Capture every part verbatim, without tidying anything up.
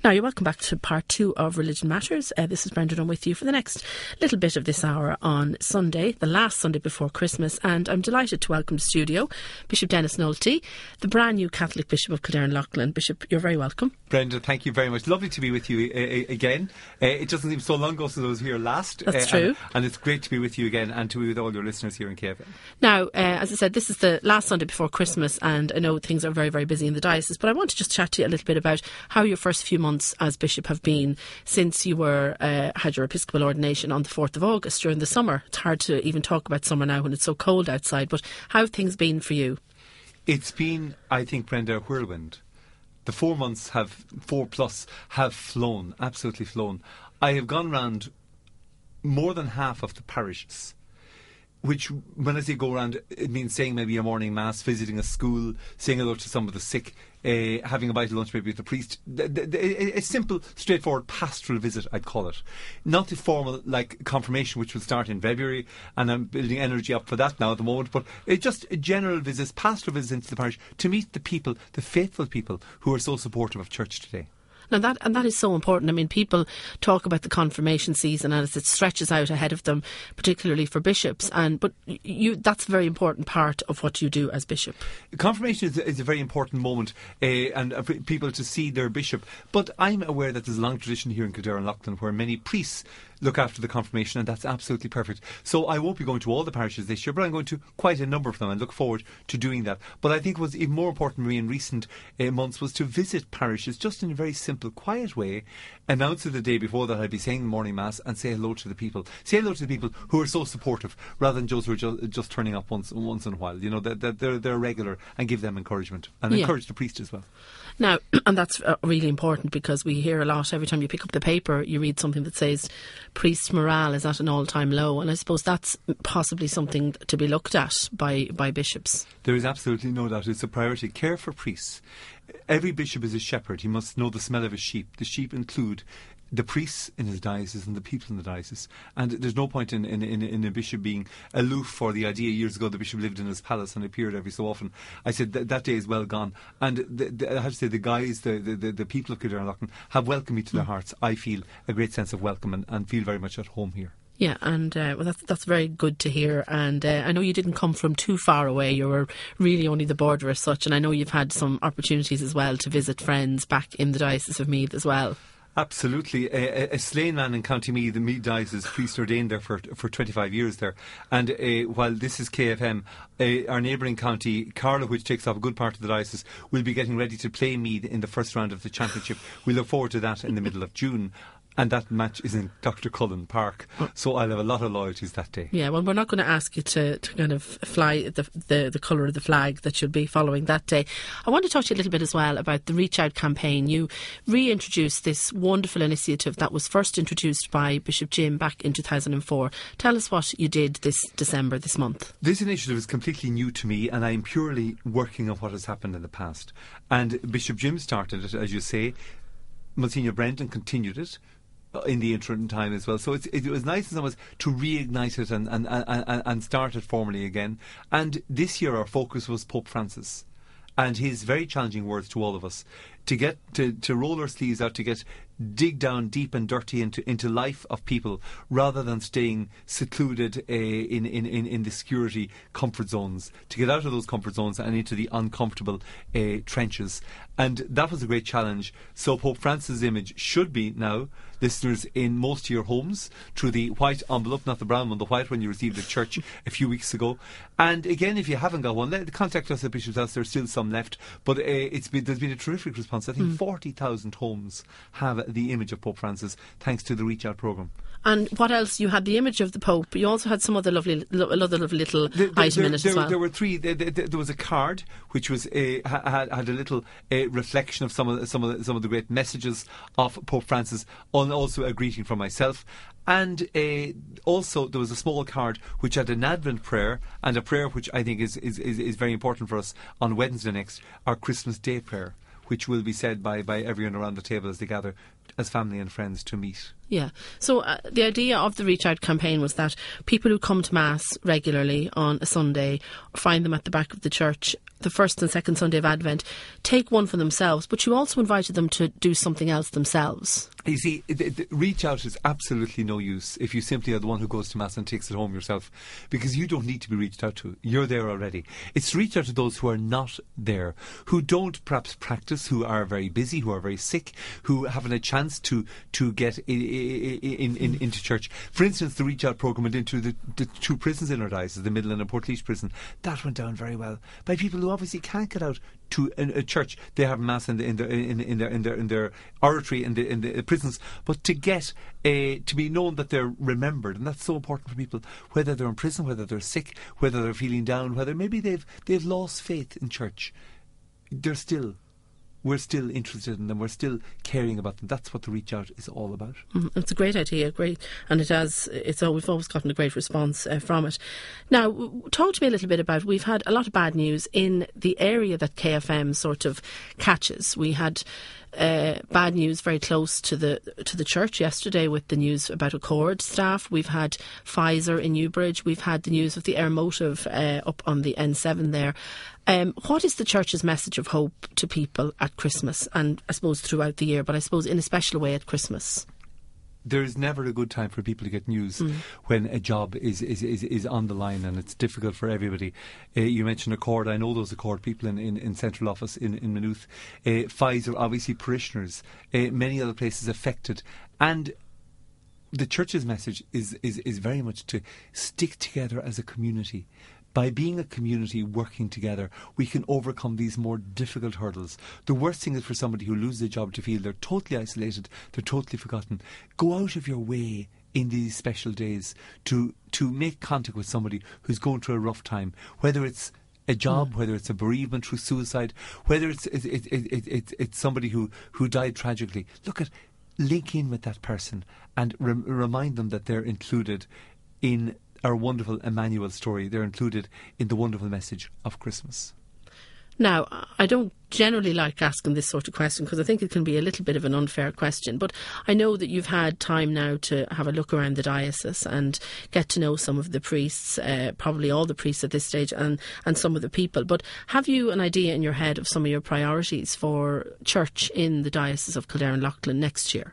Now, you're welcome back to part two of Religion Matters. Uh, this is Brendan. I'm with you for the next little bit of this hour on Sunday, the last Sunday before Christmas, and I'm delighted to welcome to studio Bishop Denis Nolte, the brand new Catholic Bishop of Kildare and Leighlin. Bishop, you're very welcome. Brendan, thank you very much. Lovely to be with you uh, again. Uh, it doesn't seem so long ago since I was here last. That's uh, true. And, and it's great to be with you again and to be with all your listeners here in K F M. Now, uh, as I said, this is the last Sunday before Christmas, and I know things are very, very busy in the diocese, but I want to just chat to you a little bit about how your first few months as Bishop have been since you were uh, had your Episcopal ordination on the fourth of August during the summer. It's hard to even talk about summer now when it's so cold outside, but how have things been for you? It's been, I think, Brenda, a whirlwind. The four months have, four plus, have flown, absolutely flown. I have gone round more than half of the parishes, which, when I say go around, it means saying maybe a morning mass, visiting a school, saying hello to some of the sick, uh, having a bite of lunch maybe with the priest. The, the, the, a simple, straightforward pastoral visit, I'd call it. Not the formal, like, confirmation, which will start in February, and I'm building energy up for that now at the moment, but it's just a general visit, pastoral visits into the parish to meet the people, the faithful people who are so supportive of church today. Now that and that is so important. I mean, people talk about the confirmation season and as it stretches out ahead of them, particularly for bishops. And but you, that's a very important part of what you do as bishop. Confirmation is, is a very important moment, uh, and uh, for people to see their bishop. But I'm aware that there's a long tradition here in Kildare and Leighlin where many priests look after the confirmation, and that's absolutely perfect. So I won't be going to all the parishes this year, but I'm going to quite a number of them and look forward to doing that. But I think what's even more important for me in recent uh, months was to visit parishes just in a very simple, quiet way, announce it the day before that I'd be saying the morning mass and say hello to the people. Say hello to the people who are so supportive, rather than those who are ju- just turning up once once in a while. You know, that they're, they're, they're regular, and give them encouragement, and yeah. encourage the priest as well. Now, and that's uh, really important, because we hear a lot, every time you pick up the paper, you read something that says priest morale is at an all-time low, and I suppose that's possibly something to be looked at by, by bishops. There is absolutely no doubt. It's a priority. Care for priests. Every bishop is a shepherd. He must know the smell of his sheep. The sheep include the priests in his diocese and the people in the diocese. And there's no point in, in, in, in a bishop being aloof. For the idea years ago the bishop lived in his palace and appeared every so often. I said that, that day is well gone. And the, the, I have to say the guys, the, the, the people of Kildare and Leighlin have welcomed me to their hearts. I feel a great sense of welcome and, and feel very much at home here. Yeah, and uh, well, that's that's very good to hear. And uh, I know you didn't come from too far away. You were really only the border as such. And I know you've had some opportunities as well to visit friends back in the Diocese of Meath as well. Absolutely. A, a Slane man in County Meath, the Meath Diocese, priest ordained there for for twenty-five years there. And uh, while this is K F M, uh, our neighbouring county, Carlow, which takes up a good part of the diocese, will be getting ready to play Meath in the first round of the championship. We look forward to that in the middle of June. And that match is in Doctor Cullen Park, so I'll have a lot of loyalties that day. Yeah, well, we're not going to ask you to, to kind of fly the, the the colour of the flag that you'll be following that day. I want to talk to you a little bit as well about the Reach Out campaign. You reintroduced this wonderful initiative that was first introduced by Bishop Jim back in two thousand four. Tell us what you did this December, this month. This initiative is completely new to me, and I'm purely working on what has happened in the past. And Bishop Jim started it, as you say. Monsignor Brendan continued it in the interim time as well. So it's, it was nice in some ways to reignite it and, and, and, and start it formally again. And this year our focus was Pope Francis and his very challenging words to all of us to get to, to roll our sleeves out, to get dig down deep and dirty into into life of people, rather than staying secluded uh, in, in, in, in the security comfort zones, to get out of those comfort zones and into the uncomfortable uh, trenches. And that was a great challenge. So Pope Francis' image should be now, listeners, in most of your homes through the white envelope, not the brown one, the white one you received at church a few weeks ago. And again, if you haven't got one, let, contact us at Bishop's House. There's still some left, but uh, it's been, there's been a terrific response. I think mm. forty thousand homes have the image of Pope Francis thanks to the Reach Out programme. And what else? You had the image of the Pope, but you also had some other lovely, lo- other lovely little the, the, item there, in it there, as well. There were three. There, there, there was a card which was uh, had, had a little uh, reflection of some of the, some of the, some of the great messages of Pope Francis, and also a greeting from myself. And uh, also there was a small card which had an Advent prayer, and a prayer which I think is, is, is, is very important for us on Wednesday next, our Christmas Day prayer, which will be said by, by everyone around the table as they gather as family and friends to meet Yeah. So uh, the idea of the Reach Out campaign was that people who come to Mass regularly on a Sunday, find them at the back of the church the first and second Sunday of Advent, take one for themselves, but you also invited them to do something else themselves. You see, the, the reach out is absolutely no use if you simply are the one who goes to Mass and takes it home yourself, because you don't need to be reached out to. You're there already. It's to reach out to those who are not there, who don't perhaps practice, who are very busy, who are very sick, who haven't a chance to to get in, in, in, into church. For instance, the reach out programme went into the, the two prisons in our diocese, the Middle and the Portlaoise prison. That went down very well by people who obviously can't get out to a, a church. They have Mass in, the, in, their, in, in their in their in their oratory in the in the prisons, but to get a, to be known that they're remembered, and that's so important for people, whether they're in prison, whether they're sick, whether they're feeling down, whether maybe they've they've lost faith in church. They're still. We're still interested in them. We're still caring about them. That's what the reach out is all about. Mm, it's a great idea, great, and it has. It's all, we've always gotten a great response uh, from it. Now, w- talk to me a little bit about. We've had a lot of bad news in the area that K F M sort of catches. We had uh, bad news very close to the to the church yesterday with the news about Accord staff. We've had Pfizer in Newbridge. We've had the news of the Air Motive uh, up on the N seven there. Um, what is the church's message of hope to people at Christmas, and I suppose throughout the year, but I suppose in a special way at Christmas? There's never a good time for people to get news mm. when a job is, is, is, is on the line, and it's difficult for everybody. Uh, you mentioned Accord. I know those Accord people in, in, in central office in, in Maynooth. Uh, Pfizer, obviously parishioners, uh, many other places affected. And the church's message is, is, is very much to stick together as a community. By being a community working together, we can overcome these more difficult hurdles. The worst thing is for somebody who loses a job to feel they're totally isolated, they're totally forgotten. Go out of your way in these special days to to make contact with somebody who's going through a rough time, whether it's a job, mm. whether it's a bereavement through suicide, whether it's it, it, it, it, it, it's somebody who, who died tragically. Look at, link in with that person and re- remind them that they're included in our wonderful Emmanuel story. They're included in the wonderful message of Christmas. Now, I don't generally like asking this sort of question because I think it can be a little bit of an unfair question, but I know that you've had time now to have a look around the diocese and get to know some of the priests, uh, probably all the priests at this stage, and, and some of the people. But have you an idea in your head of some of your priorities for church in the Diocese of Kildare and Leighlin next year?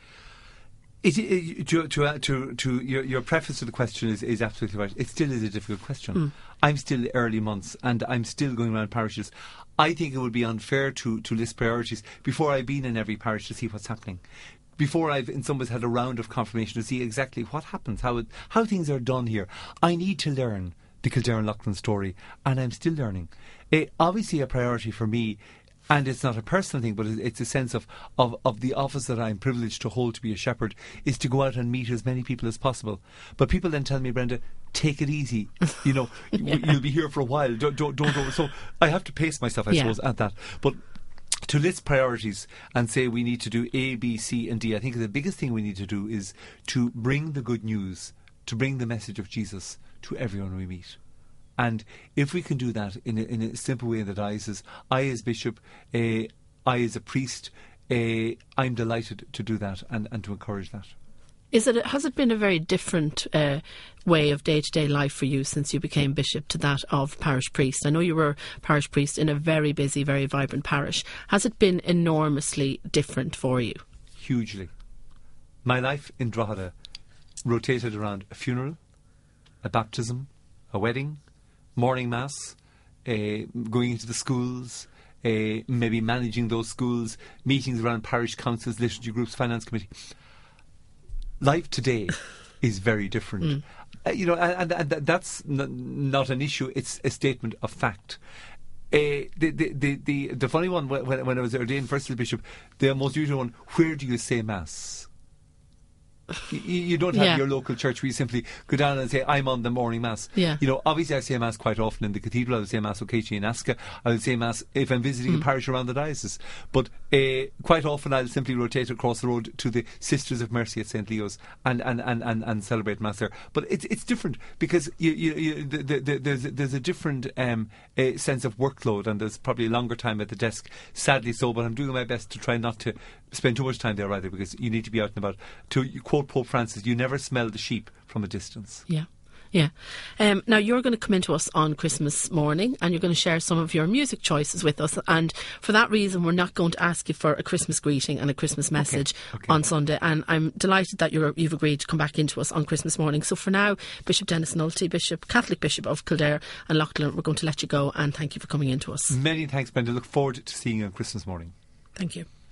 It, it, to to to, to your, your preface to the question is, is absolutely right. It still is a difficult question. Mm. I'm still early months and I'm still going around parishes. I think it would be unfair to, to list priorities before I've been in every parish to see what's happening. Before I've in some ways had a round of confirmation to see exactly what happens, how it, how things are done here. I need to learn the Kildare and Leighlin story, and I'm still learning. Uh, obviously a priority for me, and it's not a personal thing, but it's a sense of, of, of the office that I'm privileged to hold to be a shepherd, is to go out and meet as many people as possible. But people then tell me, Brenda, take it easy. You know, yeah. you'll be here for a while. Don't, don't, don't over. So I have to pace myself, I yeah. suppose, at that. But to list priorities and say we need to do A, B, C and D, I think the biggest thing we need to do is to bring the good news, to bring the message of Jesus to everyone we meet. And if we can do that in a, in a simple way in the diocese, I as bishop, uh, I as a priest, uh, I'm delighted to do that and, and to encourage that. Is it? Has it been a very different uh, way of day-to-day life for you since you became bishop to that of parish priest? I know you were parish priest in a very busy, very vibrant parish. Has it been enormously different for you? Hugely. My life in Drogheda rotated around a funeral, a baptism, a wedding, morning mass, uh, going into the schools, uh, maybe managing those schools, meetings around parish councils, liturgy groups, finance committee. Life today is very different. Mm. Uh, you know, and, and, and that's n- not an issue, it's a statement of fact. Uh, the, the, the, the, the funny one, when, when I was ordained first as bishop, the most usual one, where do you say mass? You, you don't have yeah. your local church where you simply go down and say, I'm on the morning mass. Yeah. You know, obviously I say mass quite often in the cathedral. I will say mass occasionally in Asca. I will say mass if I'm visiting mm. a parish around the diocese. But uh, quite often I'll simply rotate across the road to the Sisters of Mercy at Saint Leo's and, and, and, and, and celebrate mass there. But it's it's different because you, you, you, the, the, the, there's, there's a different um, uh, sense of workload, and there's probably a longer time at the desk, sadly so, but I'm doing my best to try not to spend too much time there either, because you need to be out and about. To quote Pope Francis, you never smell the sheep from a distance. Yeah. Yeah. Um, now, you're going to come into us on Christmas morning and you're going to share some of your music choices with us. And for that reason, we're not going to ask you for a Christmas greeting and a Christmas message okay. Okay. on Sunday. And I'm delighted that you're, you've agreed to come back into us on Christmas morning. So for now, Bishop Dennis Nulty, Bishop, Catholic Bishop of Kildare and Loughlin, we're going to let you go. And thank you for coming into us. Many thanks, Brenda. Look forward to seeing you on Christmas morning. Thank you.